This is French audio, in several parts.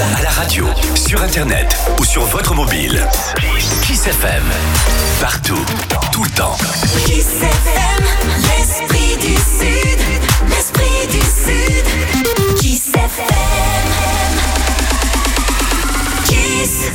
À la radio, sur internet ou sur votre mobile. Kiss FM. Partout, tout le temps. Kiss FM, l'esprit du Sud. L'esprit du Sud. Kiss FM. Kiss.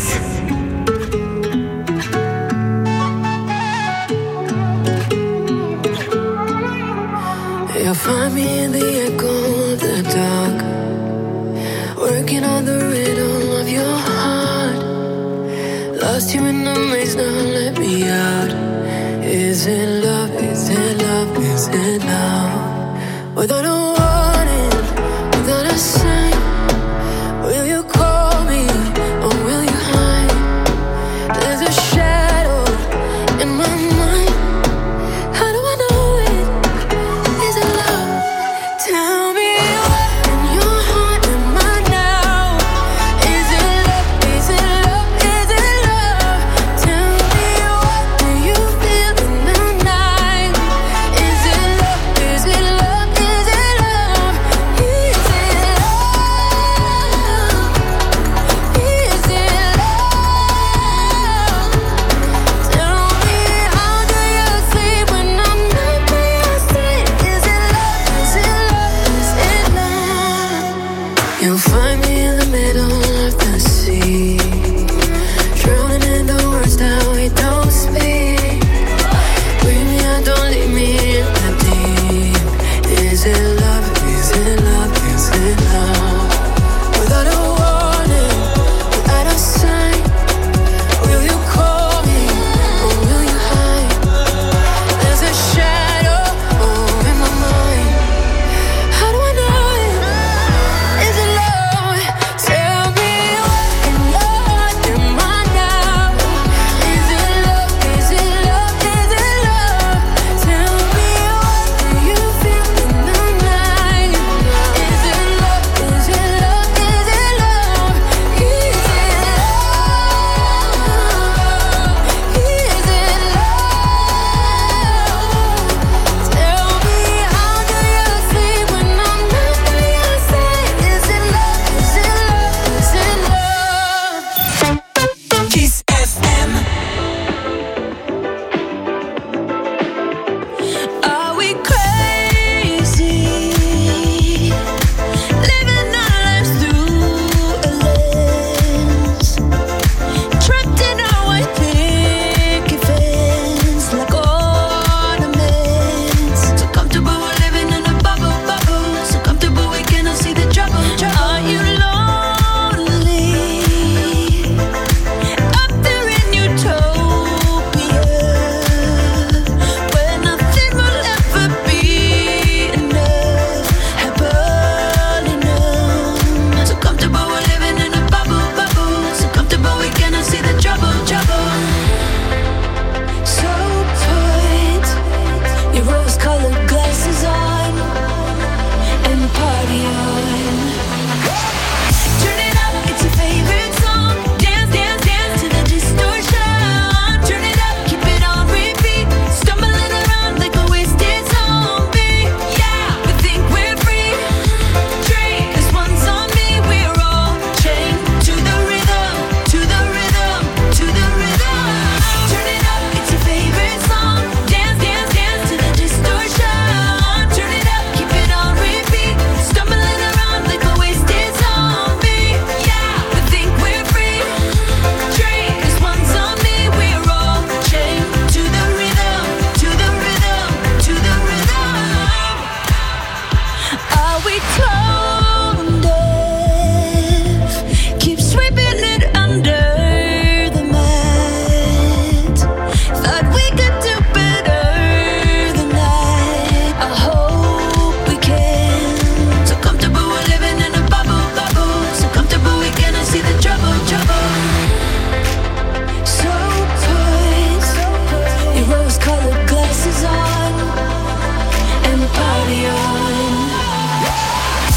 You'll find me in the echo of the dark, working on the rhythm of your heart. Lost you in the maze, now let me out. Is it love, is it love, is it love? Without a warning, without a sign, will you call me or will you hide? There's a shadow in my mind. How do I know it? Is it love? Tell me what in your heart am I now? Is it love? Is it love? Is it love? Tell me what do you feel in the night? Is it love? Is it love? Is it love? Is it love? Is it love? Tell me how do you sleep when I'm not by your side? Is it love? Is it love? Is it love? You'll find me in the middle of the sea, drowning in the words that we don't speak. Bring me out, don't leave me in the deep. Is it love? Is it love? Is it love? Without a warning, without a sign, will you call me or will you hide? There's a shadow in my mind. How do I know it? Is it love? Tell me what in your heart am I now? Is it love? Is it love? Is it love? Tell me what do you feel in the night? Is it love? Is it love? Is it love? Is it love? Is it love? Tell me how do you sleep when I'm not by your side? Is it love? Is it love? Is it love? Kiss FM. Are we crazy? Living our lives through a lens, trapped in our white picket fence like ornaments. So comfortable we're living in a bubble, bubble. So comfortable we cannot see the trouble, trouble. Are you lonely? Up there in utopia, where nothing will ever be enough, happily numb. So comfortable we're living in a bubble, bubble. So comfortable we cannot see the trouble, trouble. So put your rose-colored glasses on and party on. Turn it up, it's your favorite song. Dance, dance, dance to the distortion. Turn it up, keep it on repeat. Stumbling around like a wasted zombie. Yeah, we think we're free. Drink, 'cause one's on me. We're all chained to the rhythm, to the rhythm, to the rhythm. Turn it up, it's your favorite song. Dance, dance, dance to the distortion. Turn it up, keep it on repeat. Stumbling around like a wasted zombie. Yeah, we think we're free. Drink, 'cause one's on me. We're all chained to the rhythm, to the rhythm, to the rhythm. Are we tone deaf? Keep sweeping it under the mat. Thought we could do better than that. I hope we can. So comfortable we're living in a bubble, bubble. So comfortable we cannot see the trouble, trouble. So put your rose-colored glasses on and party on.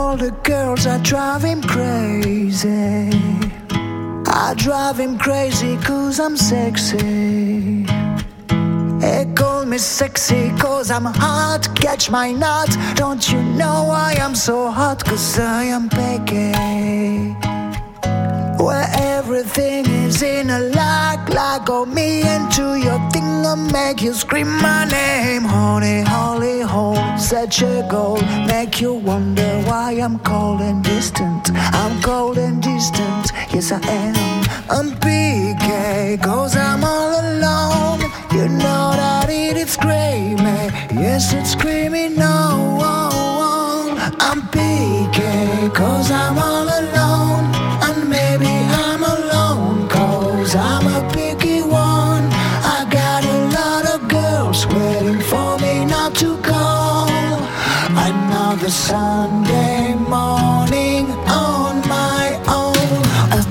all the girls, I drive him crazy. I drive him crazy cause I'm sexy. They call me sexy cause I'm hot, catch my nut. Don't you know why I'm so hot? Cause I am picky. Where everything is in a lock on me into your thing, I'll make you scream my name. Honey, holy hole, such a goal. Make you wonder why I'm cold and distant. I'm cold and distant, yes I am. I'm PK, cause I'm all alone. You know that it's screaming, yes it's screaming no. I'm PK, cause I'm all alone. And maybe I'm alone, cause I'm a picky one. I got a lot of girls waiting for me not to call. Another Sunday morning on my own.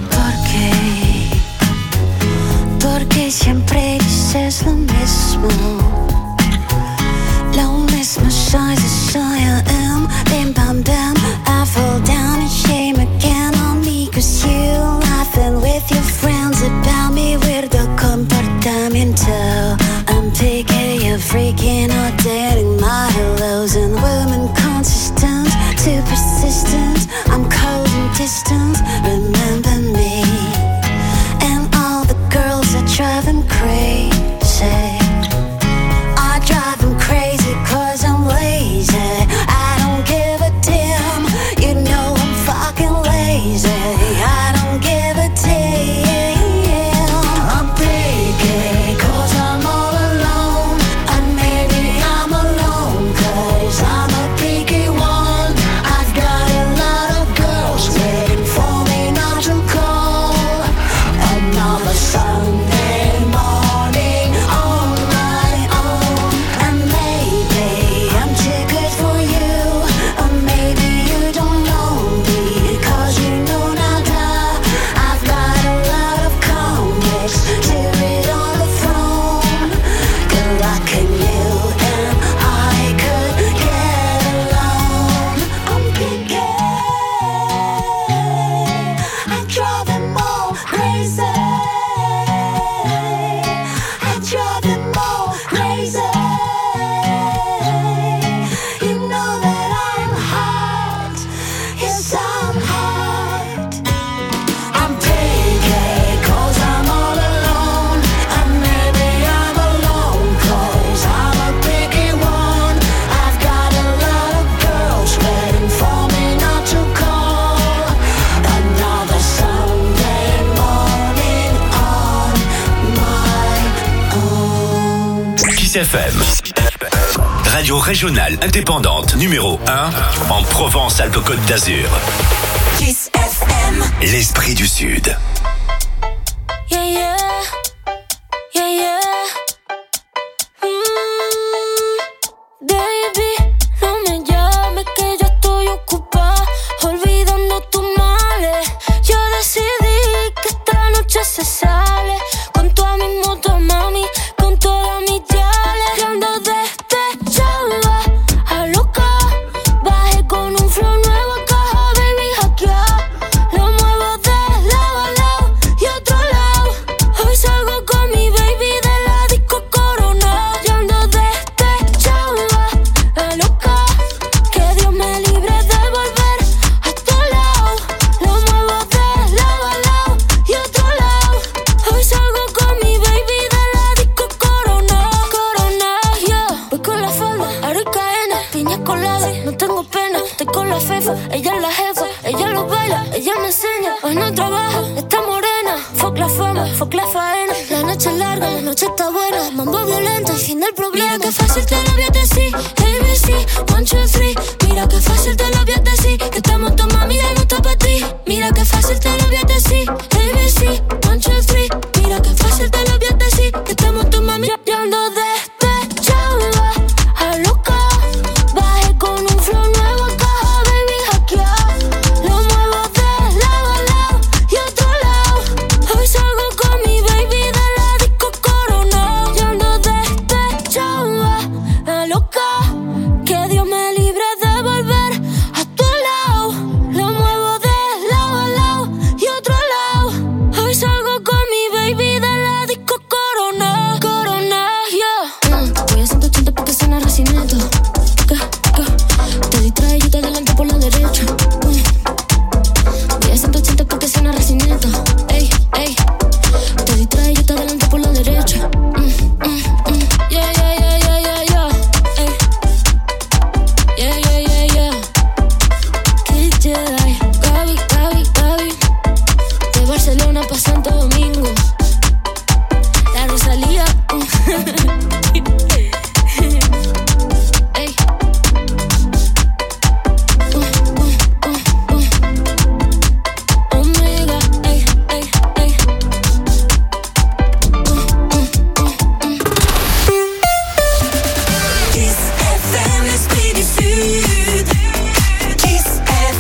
Porque siempre dices lo mismo. Lo mismo soy, I am. Bim bam bam, I fall down and shame again on me. Cause you laughing with your friends about me. Weirdo comportamiento. I'm picky, you're freaking out, dating my hellos. And women consistent, too persistent. I'm cold and distant, remember me. And all the girls that drive him crazy. I drive him crazy cause I'm lazy. I don't give a damn, you know I'm fucking lazy. I don't give a damn. I'm picky cause I'm all alone. And maybe I'm alone cause I'm a picky one. I've got a lot of girls waiting for me not to call. Another Sunday morning on my own. And maybe I'm too good for you, or maybe you don't know me cause you know nada. I've got a lot of comics to read on the phone. Good luck in you and I could get along. I'm picky, I drive them all crazy. I drive them all crazy. You know that I'm hot, yes I'm hot. I'm picky cause I'm all alone. And maybe I'm alone cause I'm a picky one. I've got a lot of girls waiting for me not to call. Another Sunday morning on my own. Kiss FM. Radio régionale indépendante numéro 1 en Provence-Alpes-Côte d'Azur. Kiss FM. L'esprit du Sud. Yeah, yeah. Yeah, yeah. Baby, no me llames que ya estoy ocupada, olvidando tus males. Yo decidí que esta noche se sale con toda mi moto, mami, con todas mis yales. Y ando despechada, a loca. Bajé con un flow nuevo a caja, baby, hackeada. Lo muevo de lado a lado y otro lado. Hoy salgo con mi baby de la disco Corona. Y ando despechada, a loca. Que Dios me libre de volver a tu lado. Lo muevo de lado a lado y otro lado. Hoy salgo con mi baby de la disco Corona. Corona, yeah. Voy con la falda, aro y cadena, piña colada. No tengo pena, estoy con la fefa. Ella es la jefa, ella lo baila, ella me enseña. Hoy no trabaja, está morena. Fuck la fama, fuck la faena. La noche es larga, la noche está buena. Mambo violento, el fin del problema. Mira que fácil te lo voy a decir, ABC, 1, 2, 3. Mira que fácil te lo voy a decir, que estamos tu mami ya no está pa' ti. Mira que fácil te lo voy a decir, ABC, 1, 2, 3. Mira que fácil te lo voy a decir, que estamos tu mami ya ando despechada, a loca. Bajé con un flow nuevo a caja, baby, hackeada. Lo muevo de lado a lado y otro lado. Hoy salgo con mi baby de la disco Corona. Y ando despechada, a loca. Que Dios me libre de volver a Jedi. Gaby, Gaby, Gaby. De Barcelona pa' Santo Domingo. La Rosalía. Ey. Omega, ey, ey, ey. Kiss FM, l'esprit du Sud. Kiss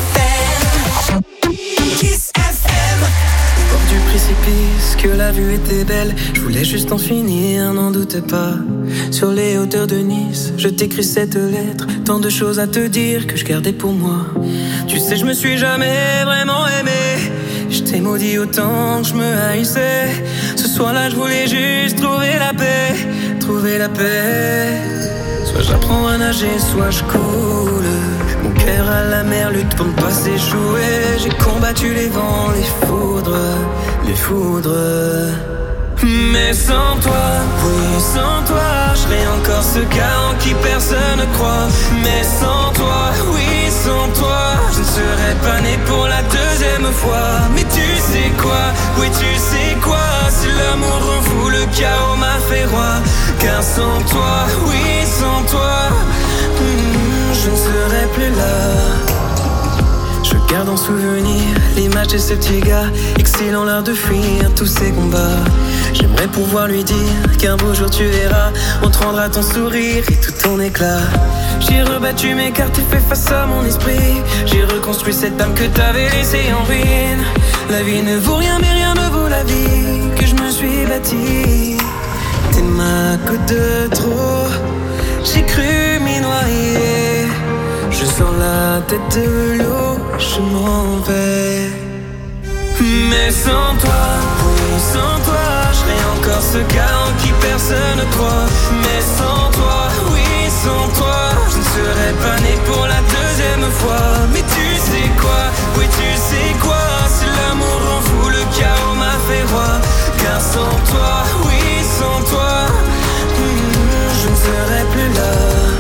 FM. Kiss FM. Bord du précipice, que la vue était belle. Je voulais juste en finir, n'en doute pas. Sur les hauteurs de Nice, je t'écris cette lettre. Tant de choses à te dire que je gardais pour moi. Tu sais, je me suis jamais vraiment aimé. Je t'ai maudit autant que je me haïssais. Ce soir-là, je voulais juste trouver la paix. Trouver la paix. Soit j'apprends à nager, soit je coule. Mon cœur à la mer lutte pour ne pas s'échouer. J'ai combattu les vents, les foudres. Les foudres. Mais sans toi, oui, sans toi, je serais encore ce gars en qui personne ne croit. Mais sans toi, oui, sans toi, je ne serais pas né pour la deuxième fois. Mais tu sais quoi, oui, tu sais quoi, si l'amour rend fou, le chaos m'a fait roi. Car sans toi, oui, sans toi, je ne serais plus là. Je garde en souvenir l'image de ce petit gars, excilant l'art de fuir tous ces combats. J'aimerais pouvoir lui dire qu'un beau jour tu verras, on te rendra ton sourire et tout ton éclat. J'ai rebattu mes cartes et fait face à mon esprit. J'ai reconstruit cette âme que t'avais laissée en ruine. La vie ne vaut rien mais rien ne vaut la vie que je me suis bâtie. T'es ma goutte de trop, j'ai cru m'y noyer. Je sors la tête de l'eau, je m'en vais. Mais sans toi, oui, sans toi, je serais encore ce gars en qui personne ne croit. Mais sans toi, oui, sans toi, je ne serais pas né pour la deuxième fois. Mais tu sais quoi, oui, tu sais quoi, si l'amour rend fou, le chaos m'a fait roi. Car sans toi, oui, sans toi, je ne serais plus là.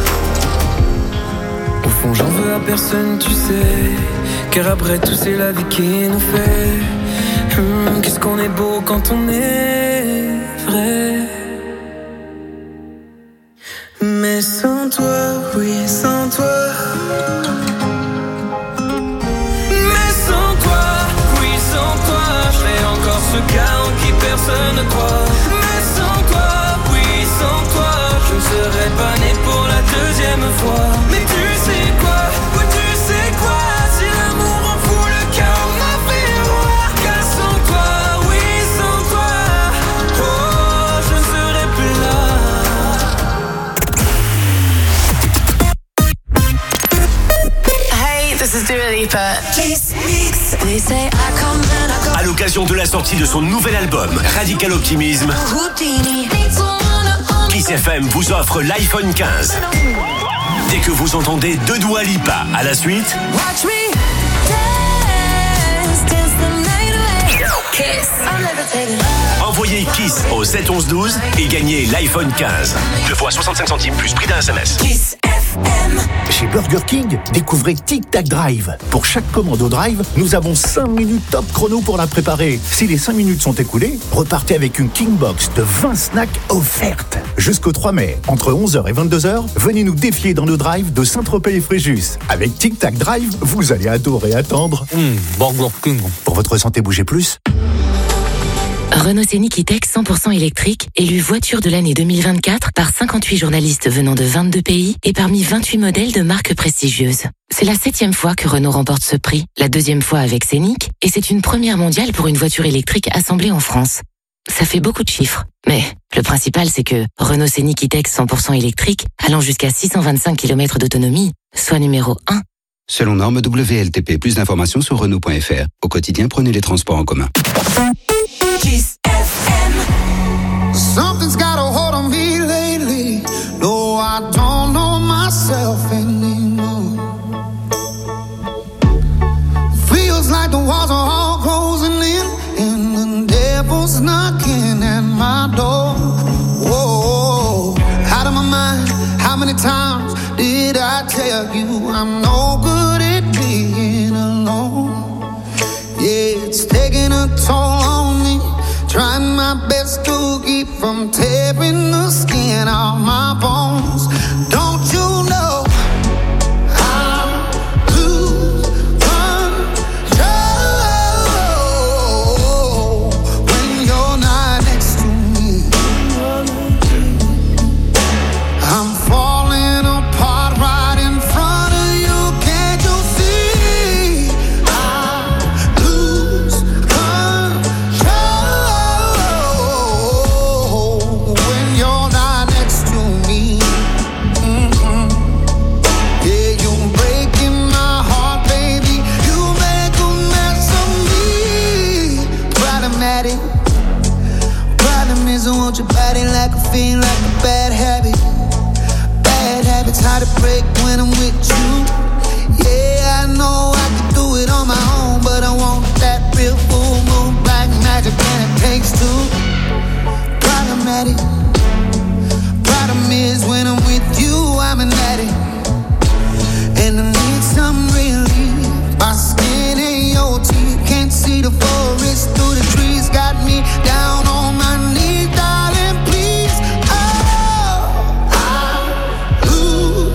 Au fond j'en veux à personne, tu sais. Car après tout c'est la vie qui nous fait. Qu'est-ce qu'on est beau quand on est vrai. Mais sans toi, oui sans toi. Mais sans toi, oui sans toi, je serais encore ce gars en qui personne ne croit. Mais sans toi, oui sans toi, je ne serais pas né pour la deuxième fois. Mais tu sais quoi, oui tu sais quoi, si l'amour en fou, le chaos m'a fait roi. Car sans toi, oui sans toi, oh je ne serais plus là. Hey, this is Dua Lipa. Kiss Mix. They say I come and I go. À l'occasion de la sortie de son nouvel album, Radical Optimism, Houdini. Kiss FM vous offre l'iPhone 15. Dès que vous entendez deux Dua Lipa à la suite, Watch me dance, dance the night away. Kiss. I'm levitating. envoyez Kiss au 7 11 12 et gagnez l'iPhone 15. 2 fois 65 centimes plus prix d'un SMS. Kiss FM. Chez Burger King, découvrez Tic Tac Drive. Pour chaque commande au drive, nous avons 5 minutes top chrono pour la préparer. Si les 5 minutes sont écoulées, repartez avec une King Box de 20 snacks offertes. Jusqu'au 3 mai, entre 11h et 22h, venez nous défier dans le drive de Saint-Tropez et Fréjus. Avec Tic Tac Drive, vous allez adorer attendre. Burger King. Pour votre santé, bougez plus. Renault Scénic E-Tech 100% électrique, élu voiture de l'année 2024 par 58 journalistes venant de 22 pays et parmi 28 modèles de marques prestigieuses. C'est la 7e fois que Renault remporte ce prix, la 2e fois avec Scénic, et c'est une première mondiale pour une voiture électrique assemblée en France. Ça fait beaucoup de chiffres, mais le principal c'est que Renault Scénic E-Tech 100% électrique, allant jusqu'à 625 km d'autonomie, soit numéro 1. Selon norme WLTP, plus d'informations sur Renault.fr. Au quotidien, prenez les transports en commun. Kiss FM. Something's got a hold on me lately. No, I don't know myself anymore. Feels like the walls are all closing in, and the devil's knocking at my door. Whoa, out of my mind. How many times did I tell you I'm no good at being alone? I'm tearing the skin off my bones. Don't you know I lose control when you're not next to me? I'm falling apart right in front of you. Can't you see? I lose control when you're not next to me. Yeah, you're breaking my heart, baby. You make a mess of me. Problematic. Problem is I want your body like a fiend, like a bad habit. Bad habits hard to break when I'm with you. Yeah, I know I can do it on my own, but I want that real full moon black magic, and it takes two. Problematic. Problem is when I'm with you, I'm an addict, and I need some relief. My skin and your teeth can't see the forest through the trees. Got me down on my knees, darling, please. Oh, I lose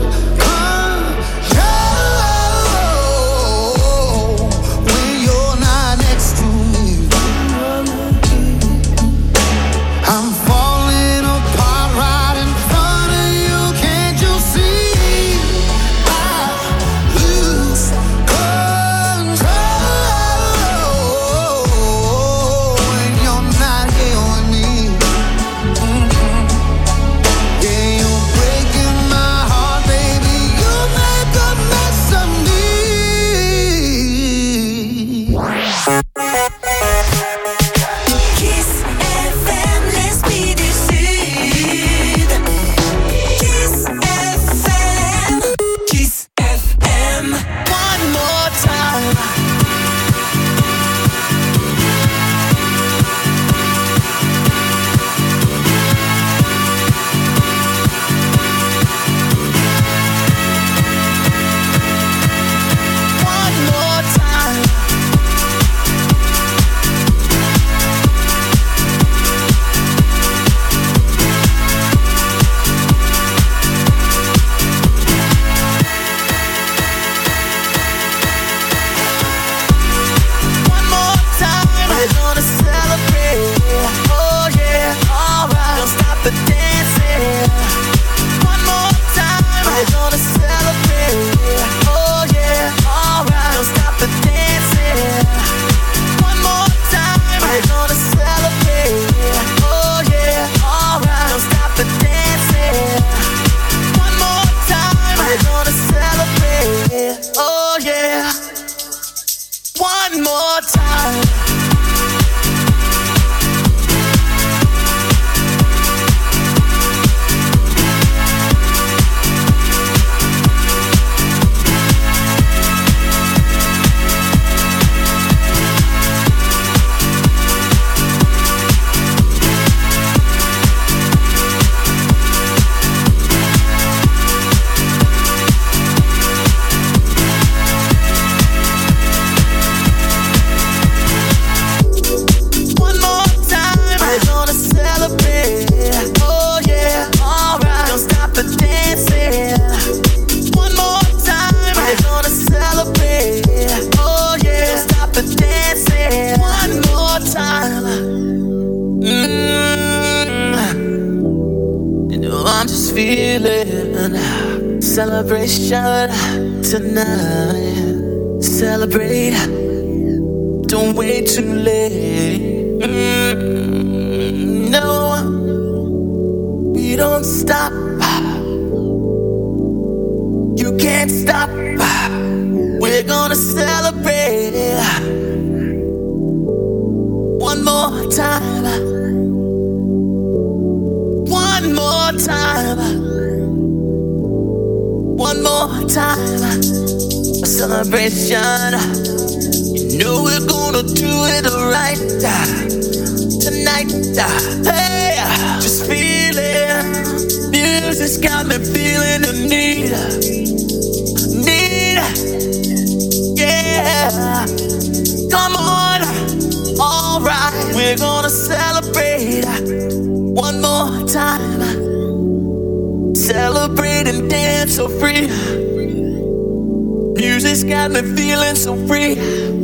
control when you're not next to me. I'm falling apart right in front of you. Can't you see? I lose control when you're not here with me. Yeah, you're breaking my heart, baby. You make a mess of me. Kiss FM, l'esprit du Sud. Kiss FM. Kiss FM. One more time. One more time. One more time. We're gonna celebrate. Oh yeah, alright. Don't stop the dancing. One more time. We're gonna celebrate. Oh yeah, alright. Don't stop the dancing. One more time. We're gonna celebrate. Oh yeah, alright. Don't stop the dancing. One more time. We're gonna celebrate. Oh yeah. One more time. One more time. We're gonna celebrate. Oh yeah, alright. Don't stop the dancing. One more time. We're gonna celebrate. Oh yeah, don't stop the dancing. One more time. You know I'm just feeling celebration tonight. Celebrate. Don't wait too late. No, we don't stop. You can't stop. We're gonna celebrate. One more time. One more time. One more time. A celebration. You know we're gonna do it right tonight. Hey, just feeling. Music's got me feeling the need. Yeah. Come on. Alright, we're gonna celebrate one more more time. Celebrate and dance so free. Music's got me feeling so free.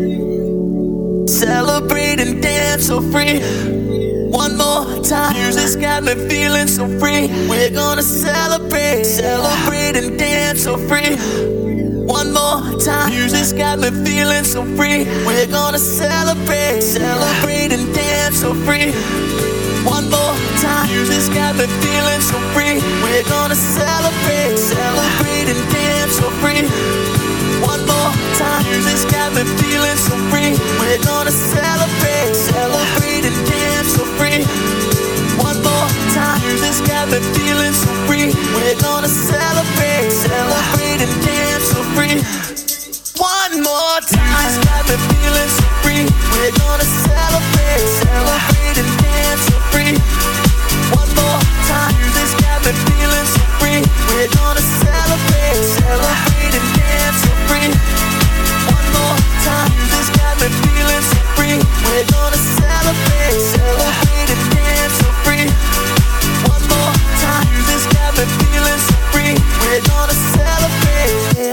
Celebrate and dance so free. One more time. Music's got me feeling so free. We're gonna celebrate, celebrate and dance so free. One more time. Music's got me feeling so free. We're gonna celebrate, celebrate and dance so free. One more time. Music's got me feeling so free. We're gonna celebrate, celebrate and dance so free. One more time. Music's got me feeling so free. We're gonna celebrate, celebrate and dance so free. One more time. Music's got me feeling so free. We're gonna celebrate, celebrate and dance so free. One more time. Music's got me feeling so free. We're gonna celebrate, celebrate and dance so free. One more time. Music's got me feeling so free. We're gonna celebrate, celebrate and dance so free. One more time. Music's got me feeling so free. We're gonna celebrate, celebrate and dance so free. One more time. Music's got me feeling so free. We're gonna celebrate.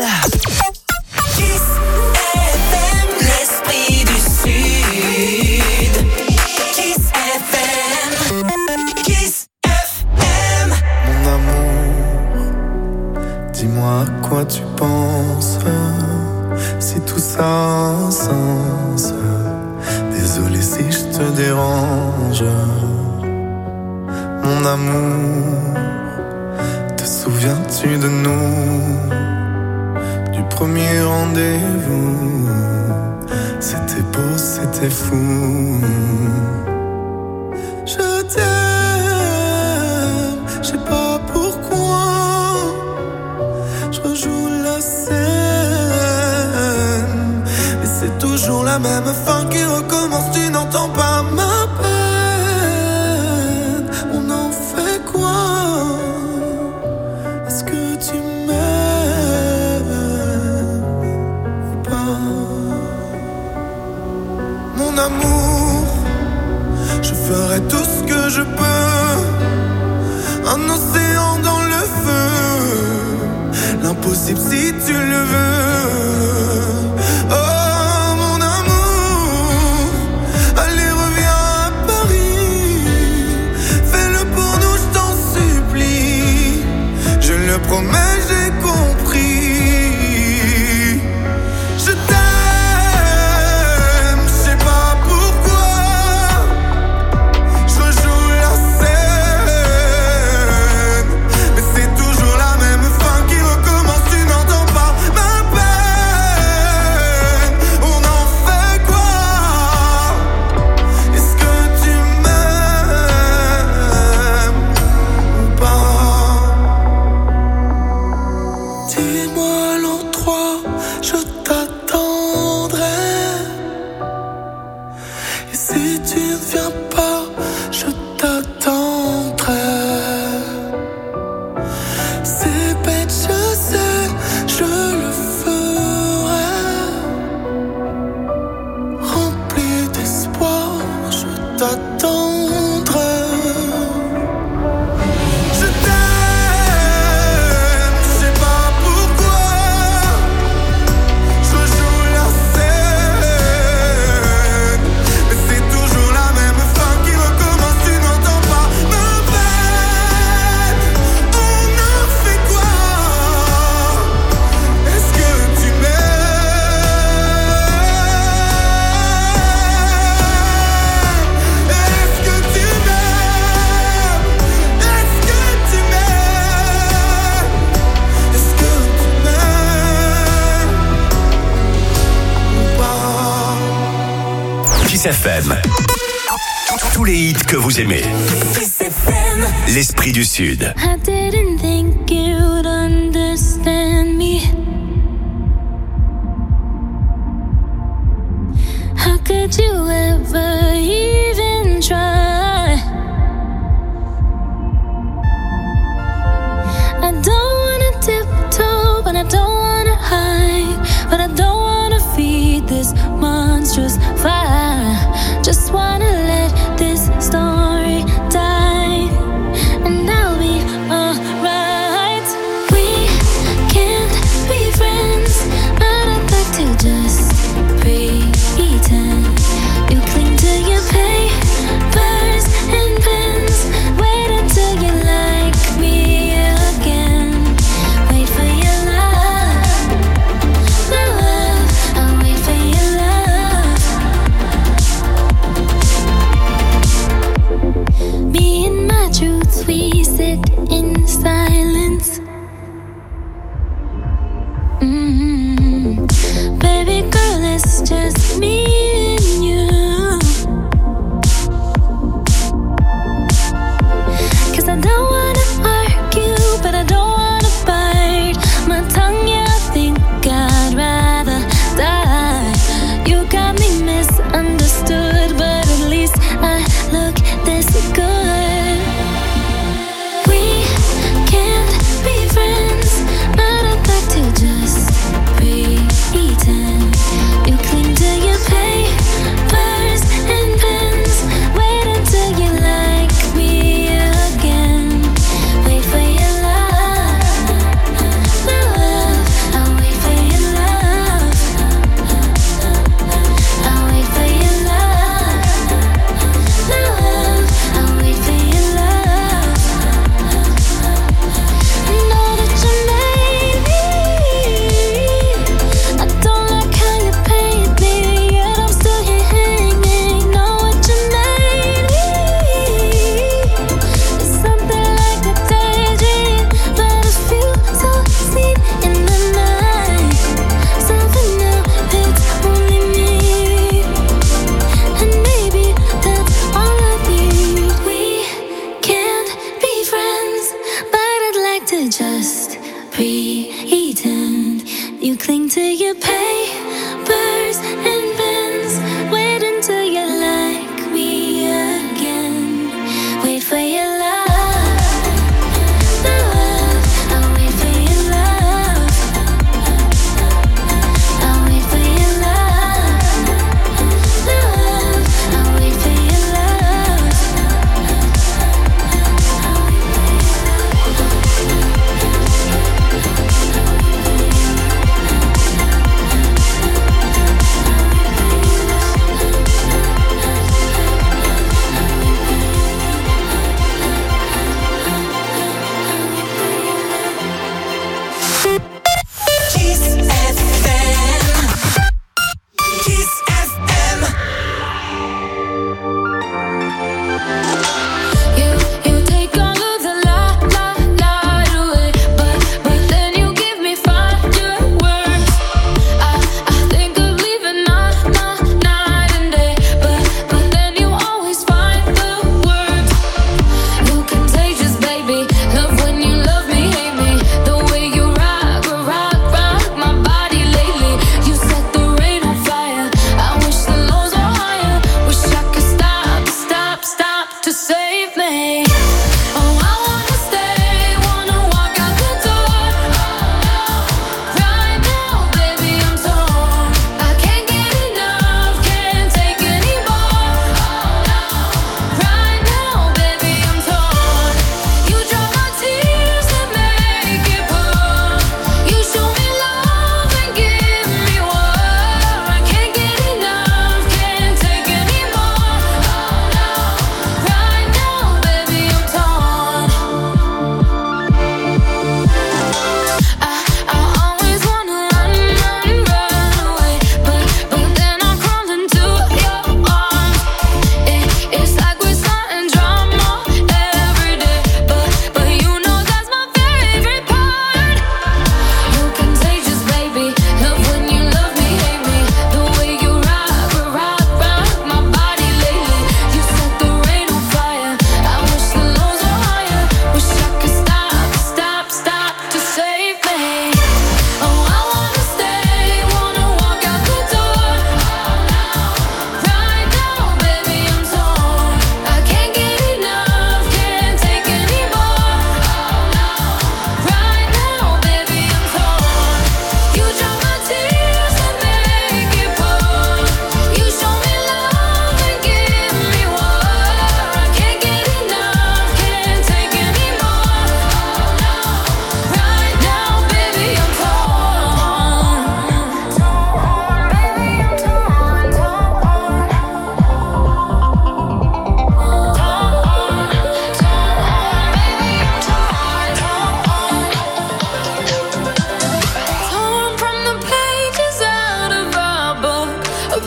Kiss FM, l'esprit du Sud. Kiss FM. Kiss FM. Mon amour, dis-moi à quoi tu penses. Si tout ça a un sens. Désolé si je te dérange. Mon amour, te souviens-tu de nous? Du premier rendez-vous. C'était beau, c'était fou. Je t'aime, je sais pas pourquoi. Je rejoue la scène, mais c'est toujours la même fin qui recommence. Tu n'entends pas ma peine. On en fait quoi? Est-ce que tu m'aimes ou pas? Mon amour, je ferai tout ce que je peux. Un océan dans le feu, l'impossible si tu le veux. Oh mon amour, allez reviens à Paris. Fais-le pour nous, je t'en supplie. Je le promets, j'ai compris. Je t'aime, je sais pas pourquoi. Je rejoue la scène, mais c'est toujours la même fin qui recommence. Tu n'entends pas ma peine. On en fait quoi? Est-ce que tu m'aimes ou pas? Dis-moi l'endroit, je t'attendrai. Et si tu ne viens pas, je t'attendrai. C'est bête, je sais, je le ferai. Rempli d'espoir, je t'attendrai. Je t'aime, je sais pas pourquoi. Je rejoue la scène, mais c'est toujours la même fin qui recommence. Tu n'entends pas ma peine. On en fait quoi? Est-ce que tu m'aimes? Est-ce que tu m'aimes? Est-ce que tu m'aimes? Est-ce que tu m'aimes ou pas? Kiss FM. Tous les hits que vous aimez. Kiss FM. L'esprit du Sud. I didn't think you'd understand me. How could you ever even try? I don't wanna tiptoe, but I don't wanna hide. But I don't wanna feed this monstrous fire. Just wanna let this story die.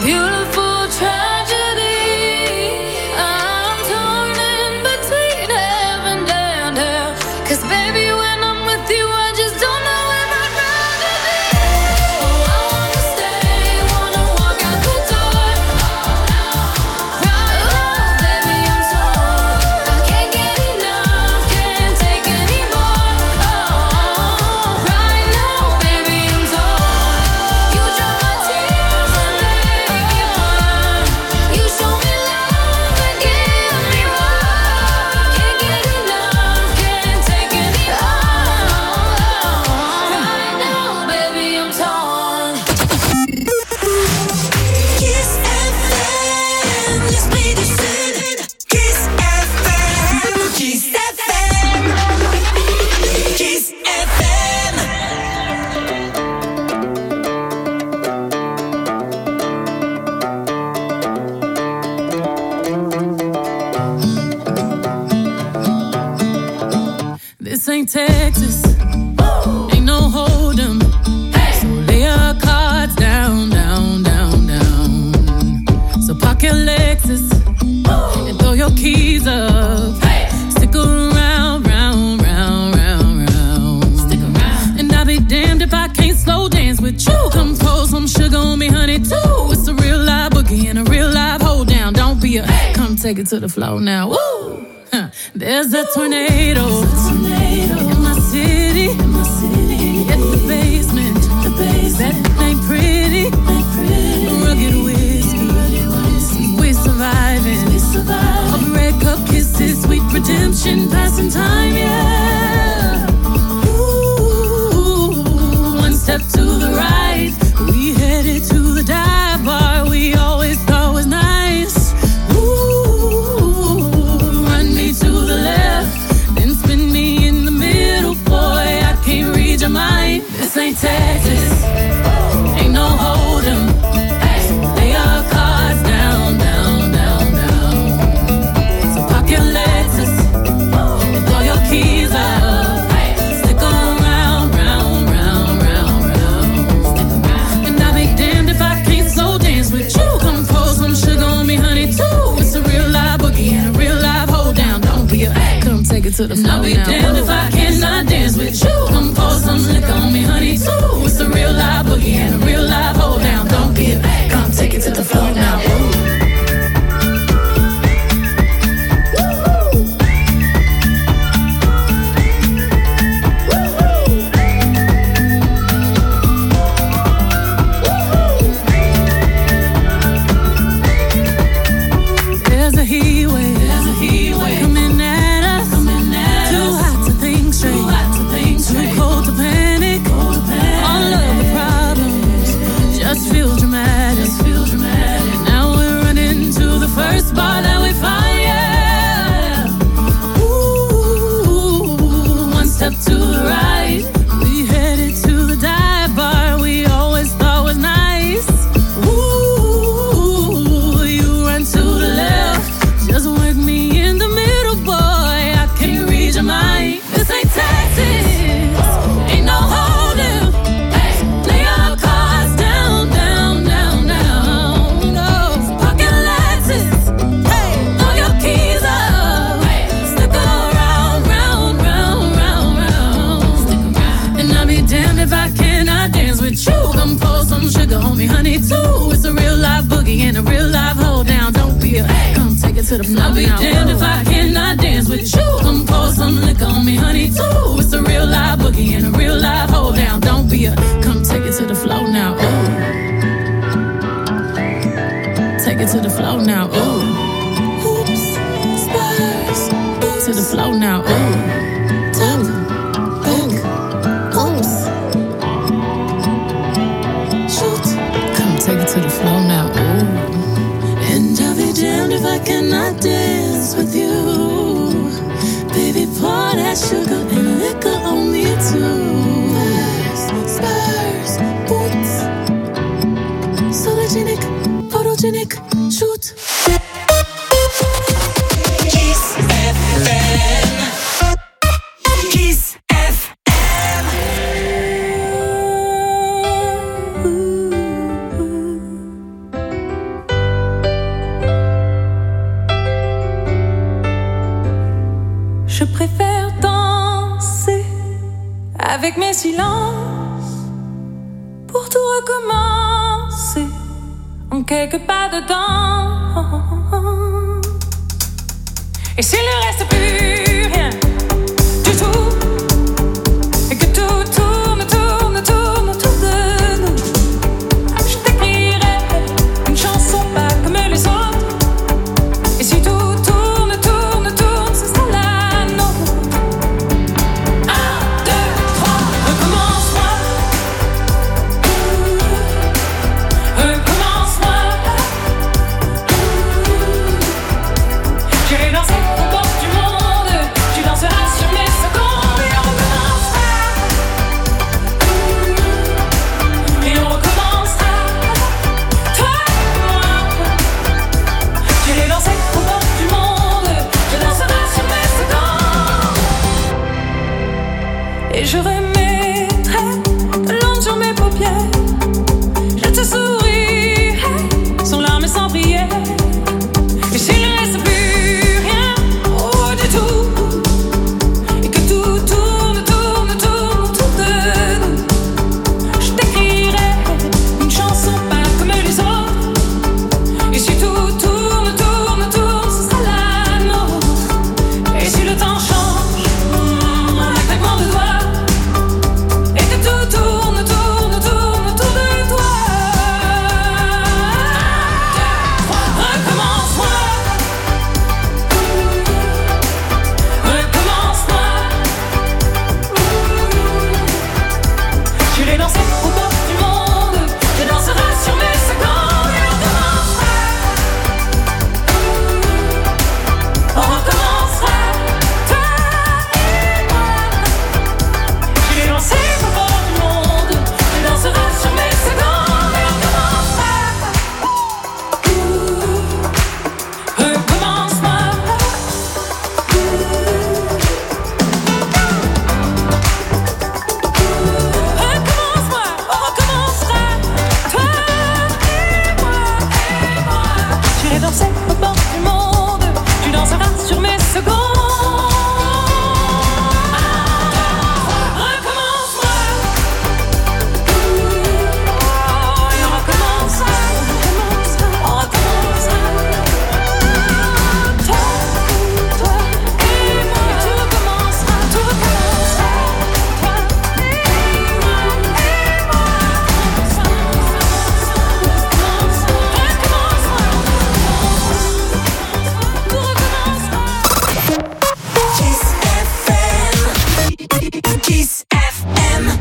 beautiful tragedy. I'm torn in between heaven and hell. 'Cause baby, when I'm with you, I just don't know where I'd rather be. Oh, I wanna stay, wanna walk out the door. Right now, baby, I'm torn. I can't get enough, can't take anymore. Oh, right now, baby, I'm torn. You dry my tears and make me warm. You show me love and give me more. Can't get enough, can't take anymore. Right now, baby, I'm torn. Kiss FM, l'esprit du Sud. Kiss FM, Kiss FM, Kiss FM. This ain't Texas, ain't no hold'em. So lay your cards down, down, down, down. So park your Lexus and throw your keys up. Stick around, round, round, round, round. Stick around. And I'll be damned if I can't slow dance with you. Come pour some sugar on me, honey, too. It's a real live boogie and a real live hold down. Don't be a come take it to the floor now. Woo! Huh. There's a tornado in my city, in the basement. That ain't pretty. Rugged whiskey, we surviving. A breakup kisses, sweet redemption, passing time, yeah. Ooh, one step to the right, we headed to the dive bar we always thought was nice. Ooh, run me to the left, then spin me in the middle, boy, I can't read your mind. This ain't Texas, ain't no hold'em. Lay your cards down, down, down, down. So park your Lexus and throw your keys up. Stick around, round, round, round, round. And I'll be damned if I can't slow dance with you. Come pour some sugar on me, honey, too. It's a real live boogie and a real live hold down. Don't be a come take it to the floor. I'll be damned if I cannot dance with you. Come pour some liquor on me, honey, too. It's a real live boogie and a real live hold down. Don't be a come take it to the floor now. Ooh. There's a heat wave coming at us. Too hot to think straight, too cold to panic. All of the problems just feel dramatic. Now we're running to the first bar that we find, yeah. Ooh, one step to the right, we headed to the dive bar we always thought was nice. Ooh, you run to the left, just work me in the middle, boy, I can't read your mind. This ain't Texas, ain't no hold'em. Lay your cards down, down, down, down. Go, park your Lexus, throw your keys up. Stick around, round, round, round, round. And I'll be damned if I cannot dance with you. Come pour some sugar on me, honey, too. It's a real live boogie and a real live hold down. Don't be a come take it to the floor. I'll be damned if I cannot dance with you. Come pour some liquor on me, honey, too. It's a real live boogie and a real live hold down. Don't be a come take it to the floor now. Ooh. Take it to the floor now. Ooh. Oops, Spurs. To the floor now. Ooh. Top, boom, oops. Shoot. Come take it to the floor now. Ooh. And I'll be damned if I cannot dance with you. Baby, pour that sugar and liquor on me too. Spurs, boots. Sologenic, photogenic, shoot. Kiss FM. Kiss FM. avec mes silences, pour tout recommencer en quelques pas de temps. Et s'il ne reste plus rien du tout, et que tout tourne, tourne, tourne autour de nous, je t'écrirai une chanson pas comme les autres. Et si tout tourne, tourne, tourne, ce sera la nôtre. 1, 2, 3, recommence-moi. Recommence-moi. J'irai danser au bord du monde. Tu danseras sur mes secondes. Et on recommencera. Et on recommencera. Toi et moi. J'irai danser au bord du monde. Tu danseras sur mes secondes. Et je remettrai de l'ombre sur mes paupières. Je te sourirai sans larmes et sans prière. Et s'il ne reste plus rien du tout, et que tout tourne, tourne, tourne autour de nous, je t'écrirai une chanson pas comme les autres. Et si tout tourne, tourne, tourne, ce sera la nôtre. Et si le temps change en un claquement de doigts, et que tout tourne, tourne, tourne autour de toi. Recommence-moi. Recommence-moi. J'irai danser au bord du monde. Tu danseras sur mes secondes. Et on recommencera. On recommencera. Toi et moi. J'irai danser au bord du monde. Tu danseras sur mes secondes. Et on recommencera. Recommence-moi. Recommence-moi, on recommencera. Toi et moi. J'irai danser au bord du monde. Tu danseras sur mes secondes. Recommence-moi. Et on recommencera. On recommencera. Toi et moi. Et tout recommencera. Tout recommencera. Toi et moi. Kiss FM. Kiss FM.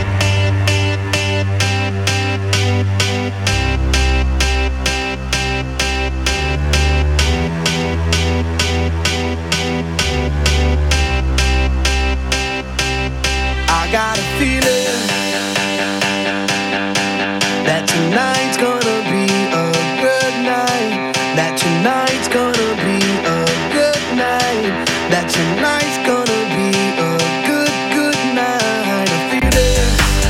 I got a feeling that tonight's gonna be a good night. That tonight's gonna be a good night. That tonight's gonna be a good, good night. I feel it.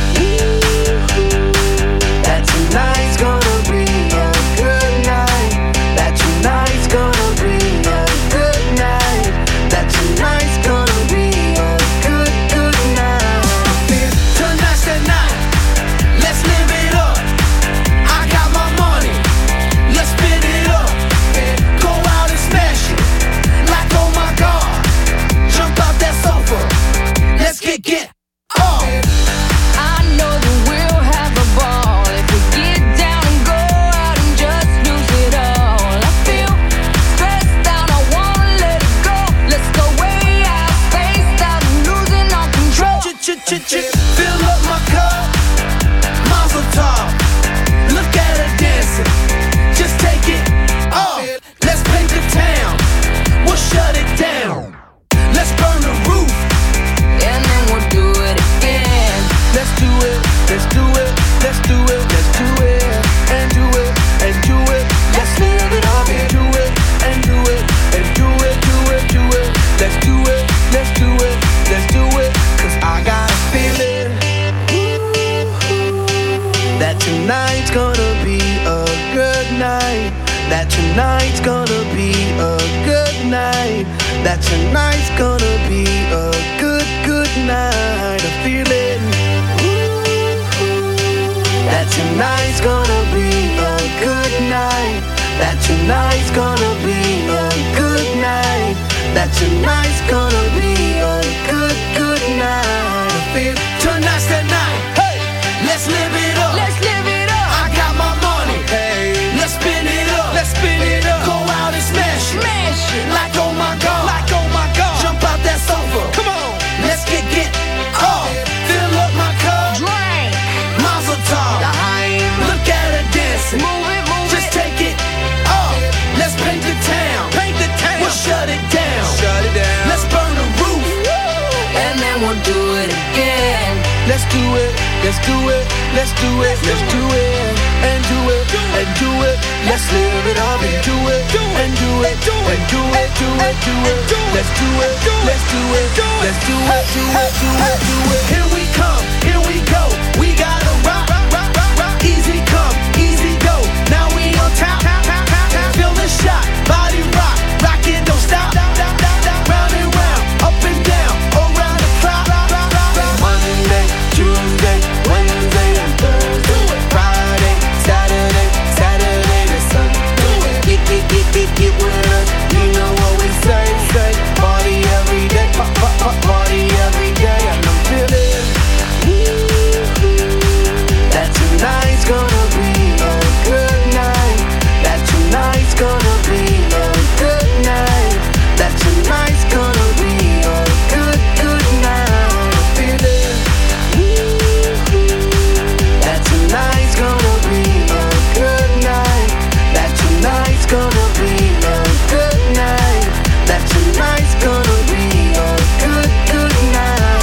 That tonight's gonna be a good night. That tonight's gonna be a good night. That tonight's gonna be a good, good night. Tonight's the night. Let's live it up. I got my money. Let's spin it up. Go out and smash it. Like oh my God. Jump out that sofa. Let's kick it off. I know that we'll have a ball if we get down and go out and just lose it all. I feel stressed out, I wanna let it go. Let's go way out, spaced out, and losing all control. Fill up my cup. Mazel tov. Look at her dancing. Just take it off. Let's paint the town. We'll shut it down. Let's burn the roof. And then we'll do it again. Let's do it. Let's do it. Let's do it. Let's do it. And do it. And do it. Let's live it up. And do it. And do it. And do it. Do it. Do it. Let's do it. Let's do it. Let's do it. 'Cause I got a feeling that tonight's gonna be a good night. that tonight's gonna be a good night, that tonight's gonna be a good, good night. I'm feeling that tonight's gonna be a good night, that tonight's gonna be a good night, that tonight's gonna be a good, good night. I feel tonight's the night. Hey, let's live it up. Let's live it up. I got my money. Hey, let's spin it up. Let's spin it up. Go out and smash it. Smash it. Like oh my god. Like oh my god. Jump out that sofa. Come on. Let's get off. Fill up my cup. Drink. Mazel tov. Look at her dancing. Move it, move it. Just take it off. Let's paint the town. Paint the town. We'll shut it down. Shut it down. Let's burn the roof. And then we'll do it again. Let's do it. Let's do it. Let's do it. Let's do it. And do it. And do it. Let's live it up and do it. And do it. And do it. Do it. Do it. Let's do it. Let's do it. Let's do it. Do it. Do it. Do it. Here we come. Here we go. We gotta rock. Easy come. Easy go. Now we on top. Feel the shot. Body rock. Rock it. Don't stop. Round and round. Up and down. Around the clock. Monday, Tuesday, Wednesday, and Thursday. Friday, Saturday, Saturday to Sunday. Get with us. You know what we say. Party every day. Party every day. And I'm feeling that tonight's gonna be a good night. That tonight's gonna be a good night. That tonight's gonna be a good, good night. I'm feeling that tonight's gonna be a good night. That tonight's gonna be a good night. That tonight's gonna be a good, good night.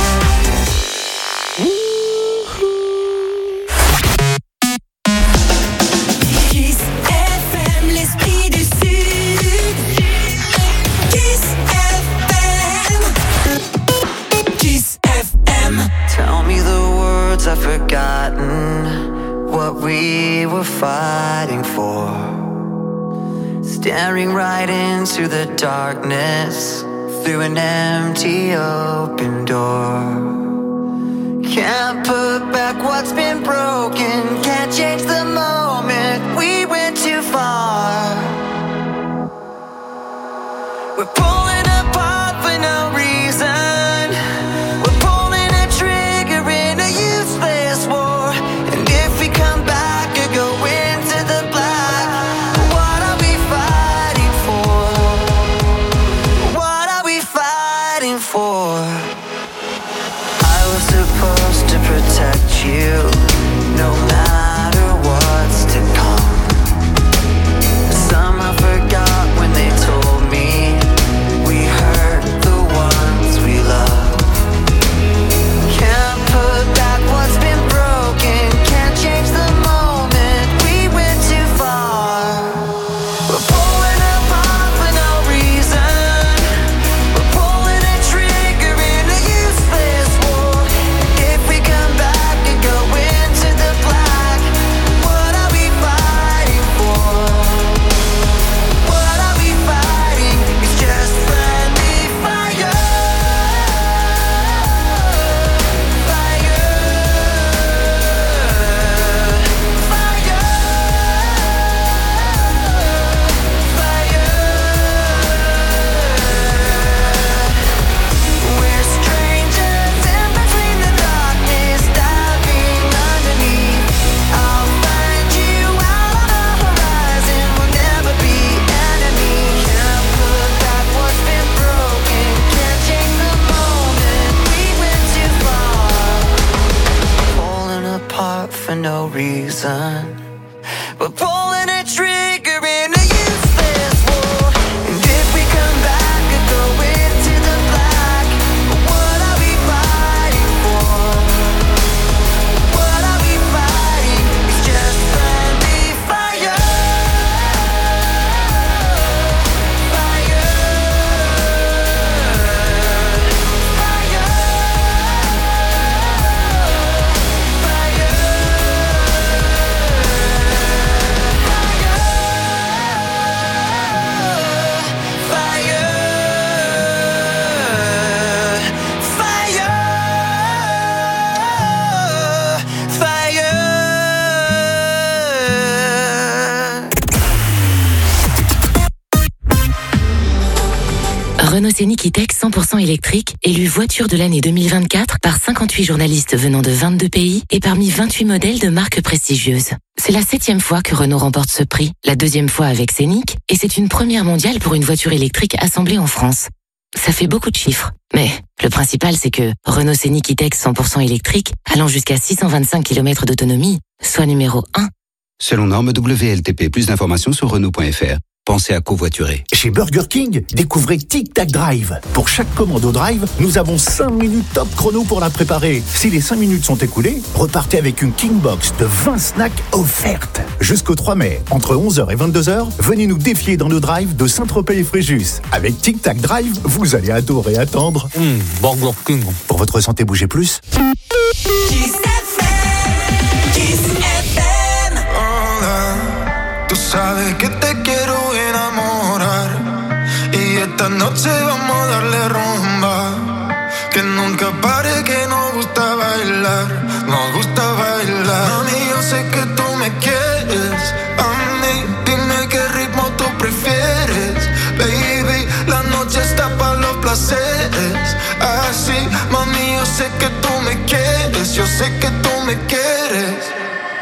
Kiss FM, l'esprit du Sud. Kiss FM. Kiss FM. Tell me the words I've forgotten, what we were fighting for. Staring right into the darkness through an empty open door. Can't put back what's been broken, can't change the moment we went too far. We're pulling apart for no reason. We're pulling a trigger in a useless war. And if we come back or go into the black, what are we fighting for? What are we fighting for? I was supposed to protect you, no matter what's to come. Somehow forgot when they told me we hurt the ones we love. Can't put back what's been broken, can't change the moment we went too far. We're pulling apart for no reason. We're pulling a trigger in a useless war. If we come back and go into the black, what are we fighting for? What are we fighting? It's just friendly fire. We're strangers in between the darkness, diving underneath. I'll find you out on the horizon. We'll never be enemies. Can't put back what's been broken. Can't change the moment we went too far. Falling apart for no reason. We're pulling a trigger in a useless war. And if we come back and go into the black, what are we fighting for? What are we fighting? It's just friendly fire. Fire. Fire. Renault Scénic E-Tech 100% électrique, élu voiture de l'année 2024 par 58 journalistes venant de 22 pays et parmi 28 modèles de marques prestigieuses. C'est la 7e fois que Renault remporte ce prix, la 2e fois avec Scénic, et c'est une première mondiale pour une voiture électrique assemblée en France. Ça fait beaucoup de chiffres, mais le principal c'est que Renault Scénic E-Tech 100% électrique, allant jusqu'à 625 km d'autonomie, soit numéro 1. Selon norme WLTP, plus d'informations sur Renault.fr. Pensez à covoiturer. Chez Burger King, découvrez Tic Tac Drive. Pour chaque commande au drive, nous avons 5 minutes top chrono pour la préparer. Si les 5 minutes sont écoulées, repartez avec une King Box de 20 snacks offertes. Jusqu'au 3 mai, entre 11h et 22h, venez nous défier dans nos drives de Saint-Tropez et Fréjus. Avec Tic Tac Drive, vous allez adorer attendre. Burger King. Pour votre santé, bougez plus. Tú sabes que te quiero enamorar y esta noche vamos a darle rumba. Que nunca pare, que nos gusta bailar, nos gusta bailar. Mami, yo sé que tú me quieres, a mí dime qué ritmo tú prefieres. Baby, la noche está para los placeres. Así, mami, yo sé que tú me quieres, yo sé que tú me quieres.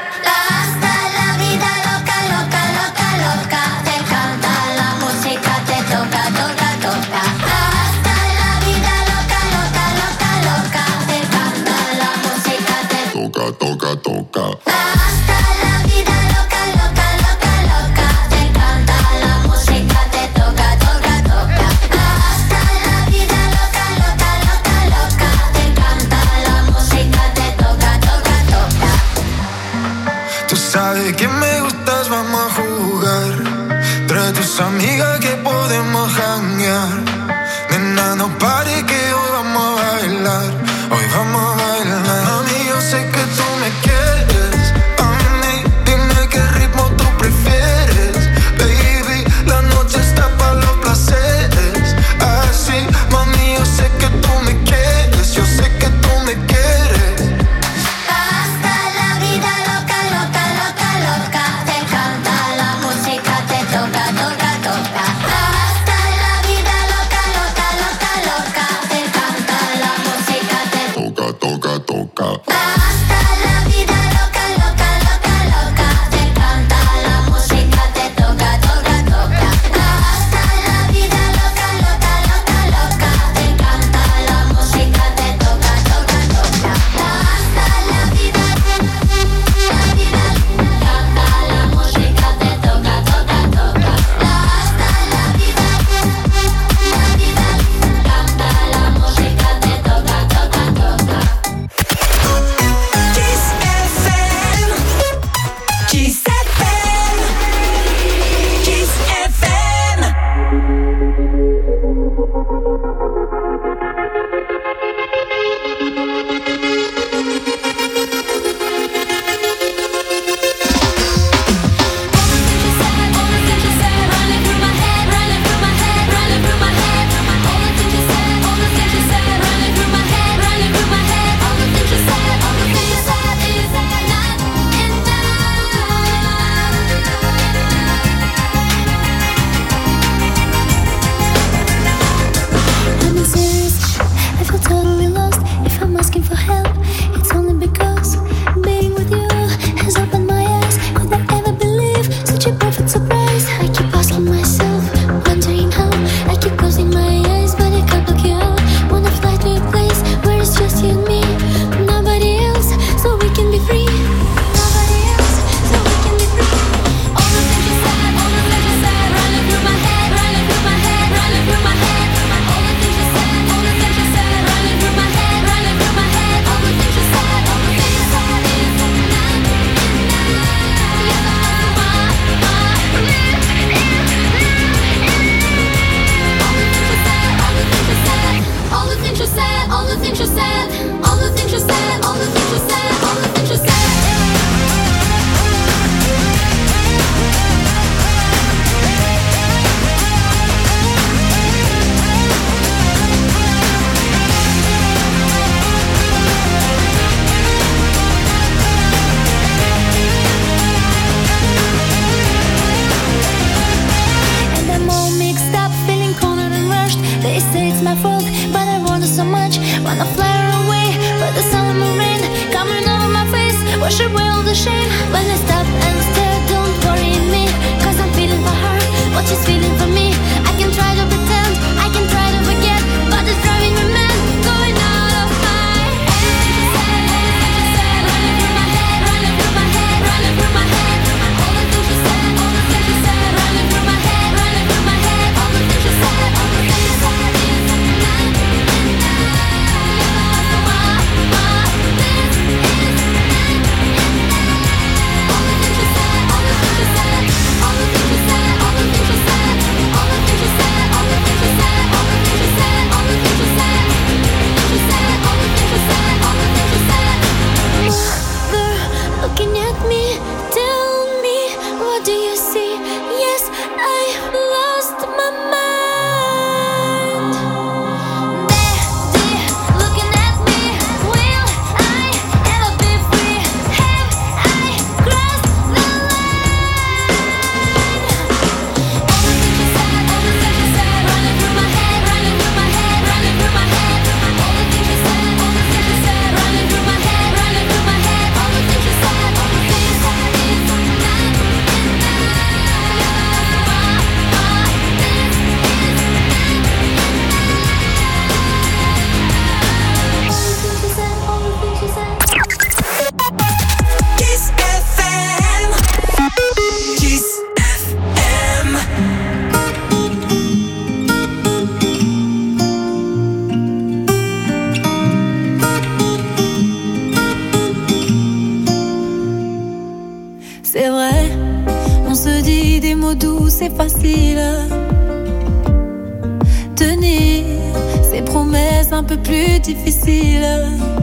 Toca, toca. Hasta la vida loca, loca, loca, loca. Te encanta la música, te toca, toca, toca. Hasta la vida loca, loca, loca, loca. Te encanta la música, te toca, toca, toca. Tú sabes que me gustas, vamos a jugar. Trae tus amigas que podemos janguear. Nena, no pare que hoy vamos a bailar. Hoy vamos a bailar. Mami, yo sé que tú me quieres. A mí, dime qué ritmo tú prefieres. Baby, la noche está para los placeres. Así, mami, yo sé que tú me quieres. Yo sé que tú me quieres. Hasta la vida loca, loca, loca, loca. Te encanta la música, te toca, toca, toca. Hasta la vida loca, loca, loca, loca. Te encanta la música, te Toca, toca, shame when I stop and stare. Don't worry me, cause I'm feeling for her what she's feeling for me. I can try to pretend, I can try to forget, but it's driving me mad, going out of my head. Running through my head, running through my head, running through my head. All the things she said, all the things she said. Running through my head, running through my head. All the things she said, all the things she said. Looking at me, tell me, what do you see? Yes, I lost my mind. They're looking at me, will I ever be free? Have I crossed the line? All the things you said, all the things you said, running through my head, running through my head, running through my head. All the things you said, all the things you said, running through my head, running through my head. All the things you said. Kiss FM. Kiss FM. C'est vrai, on se dit des mots doux, c'est facile. Tenir ses promesses un peu plus difficiles.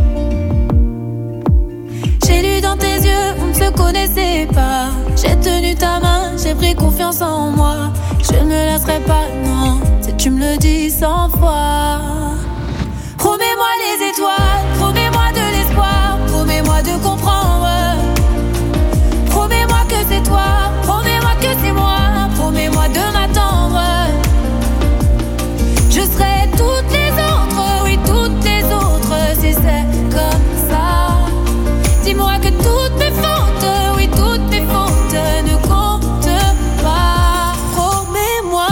J'ai lu dans tes yeux, on ne se connaissait pas. J'ai tenu ta main, j'ai pris confiance en moi. Je ne me laisserai pas, non, si tu me le dis 100 fois. Promets-moi les étoiles, promets-moi de l'espoir, promets-moi de comprendre. Promets-moi que c'est toi, promets-moi que c'est moi, promets-moi de m'attendre. Je serai toutes les autres, oui toutes les autres, si c'est comme ça. Dis-moi que toutes mes fautes, oui toutes mes fautes ne comptent pas. Promets-moi.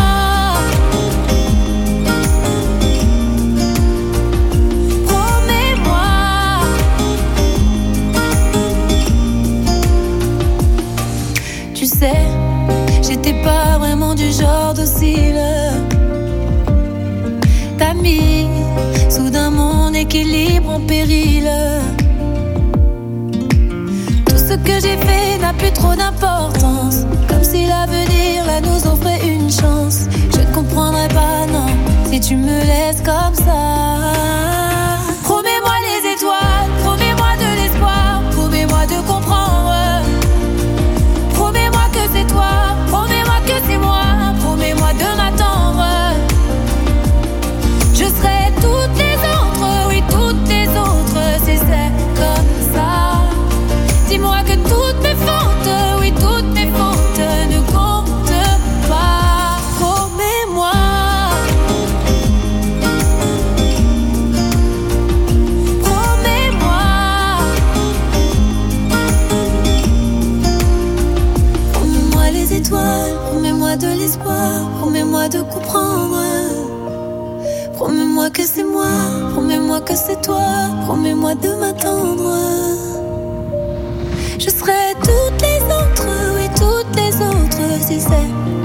Promets-moi. Tu sais, j'étais pas vraiment du genre docile. T'as mis soudain mon équilibre en péril. Tout ce que j'ai fait n'a plus trop d'importance, comme si l'avenir là nous offrait une chance. Je ne comprendrai pas, non, si tu me laisses comme ça. Promets-moi les étoiles, promets-moi de l'espoir, promets-moi de comprendre. Promets-moi que c'est toi, promets-moi que c'est moi, promets-moi de m'attendre. Je serai toutes les autres, oui toutes les autres, si c'est comme ça. Dis-moi que toutes mes fautes, oui toutes mes fautes ne comptent pas. Promets-moi. Promets-moi. Promets-moi les étoiles, promets-moi de l'espoir, promets-moi de comprendre. Promets-moi que c'est moi, promets-moi que c'est toi, promets-moi de m'attendre. Je serai toutes les autres, oui toutes les autres, si c'est